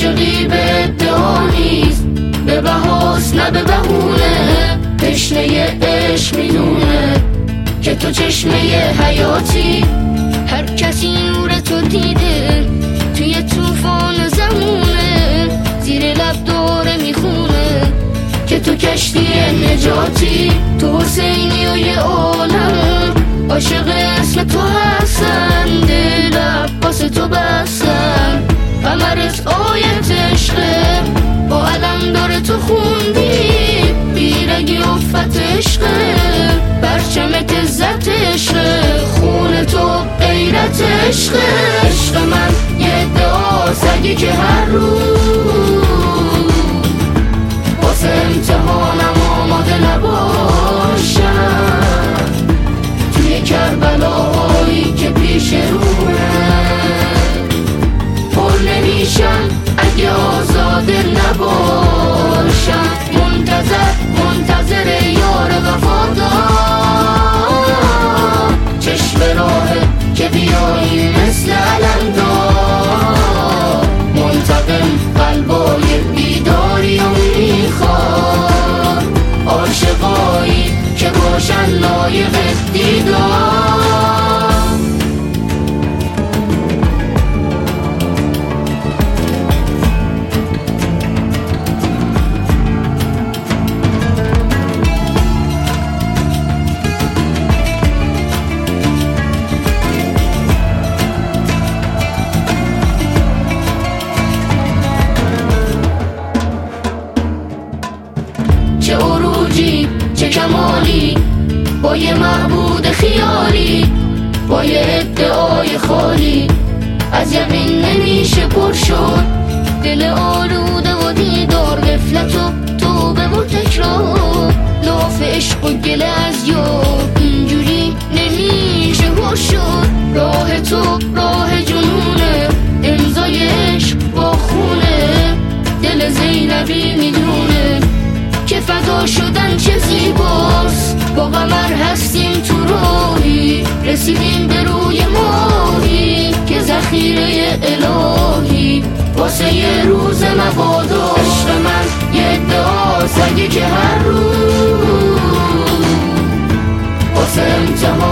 عاشقی به ادعا نیست، به بهاست نه به بهونه. تشنه عشق میدونه که تو چشمه حیاتی. هر کسی نور تو دیده توی طوفان زمونه، زیر لب داره میخونه که تو کشتی نجاتی. تو حسینی و یه عالم عاشق اسم تو هستن، دل عباس تو بستن. قمرت آیت عشقه، با علم داره تو خوندی، بیرگی افت عشقه، برچمت عزت عشقه، خون تو غیرت عشقه. عشق من یه ادعاست اگه که هر روز واسه امتحانم آماده نباشم، توی کربلاهایی که پیش رومه پر نمیشم اگه آزاده نباشم. منتظر یار وفادار، چشم راهه که بیایی مثل علمدار. منتقم قلبای بیداری و میخواد، عاشقایی که باشن لایق دیدار. چه عروجی چه کمالی با یه معبود خیالی، با یه ادعای خالی از یقین نمیشه پر شد. دل آلوده و دیدار، غفلت و توبه و تکرار، لاف عشق و گله از یار، اینجوری نمیشه پر شد. راه تو راه جنونه، امضای عشق با خونه، دل زینبی میدونه که فدا شدن چه زیباست. با قمر هستیم تو راهی، رسیدیم به روی ماهی که ذخیره الهی واسه یه روز مبادا. عشق من یه ادعاست اگه که هر روز واسه امتحان